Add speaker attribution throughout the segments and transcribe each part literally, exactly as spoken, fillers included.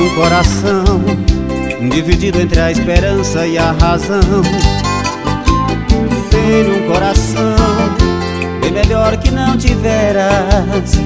Speaker 1: um coração dividido entre a esperança e a razão. Tenho um coração bem melhor que não tiveras.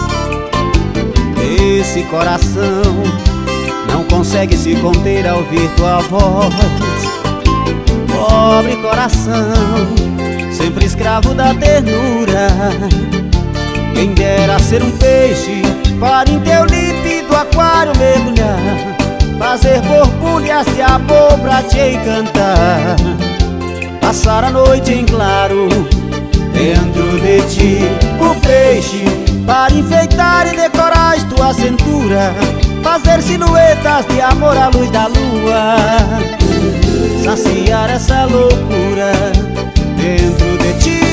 Speaker 1: Esse coração não consegue se conter ao ouvir tua voz. Pobre coração, sempre escravo da ternura. Quem dera ser um peixe para em teu límpido aquário mergulhar, fazer borbulhas de amor pra te encantar, passar a noite em claro dentro de ti. O peixe para enfeitar e decorar tua cintura, fazer silhuetas de amor à luz da lua, saciar essa loucura dentro de ti.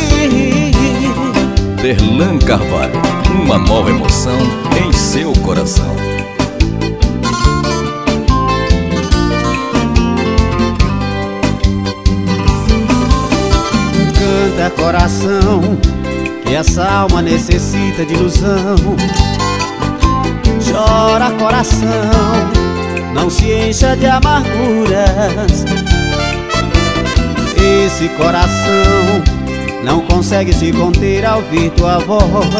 Speaker 2: Derlan Carvalho, uma nova emoção em seu coração.
Speaker 1: Canta coração, que essa alma necessita de ilusão. Chora coração, não se encha de amarguras. Esse coração não consegue se conter ao ouvir tua voz.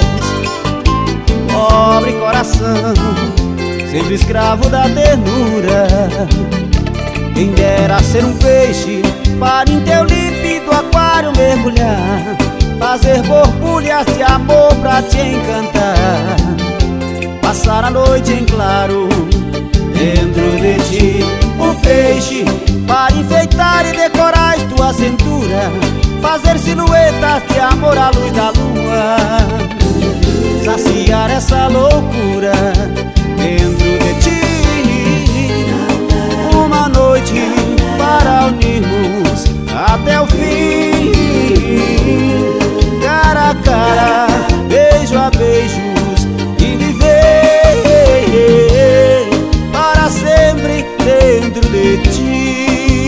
Speaker 1: Pobre coração, sempre escravo da ternura. Quem dera ser um peixe para em teu límpido aquário mergulhar, fazer borbulhas de amor pra te encantar, passar a noite em claro dentro de ti. O peixe para enfeitar e decorar tua cintura, fazer silhuetas de amor à luz da lua, saciar essa loucura dentro de ti. Uma noite para unirmos até o fim, cara a cara, beijo a beijos, e viver para sempre dentro de ti.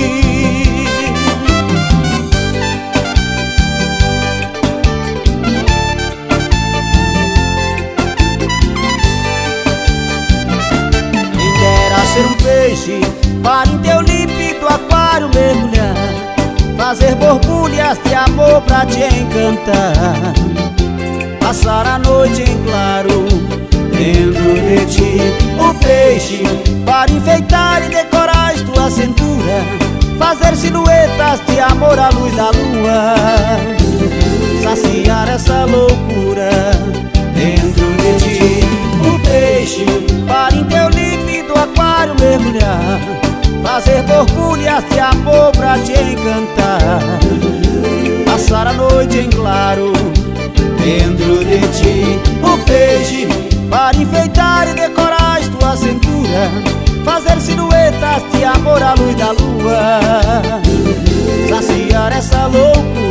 Speaker 1: Quem dera ser um peixe para em teu límpido aquário mergulhar, fazer borbulhas de amor pra te encantar, passar a noite em claro dentro de ti. O peixe para enfeitar e decorar tua cintura, fazer silhuetas de amor à luz da lua, saciar essa loucura dentro de ti. O peixe para em teu límpido aquário mergulhar, fazer borbulhas de amor pra te encantar, passar a noite em claro dentro de ti. O peixe para enfeitar e decorar tua cintura, fazer silhuetas de amor à luz da lua, saciar essa loucura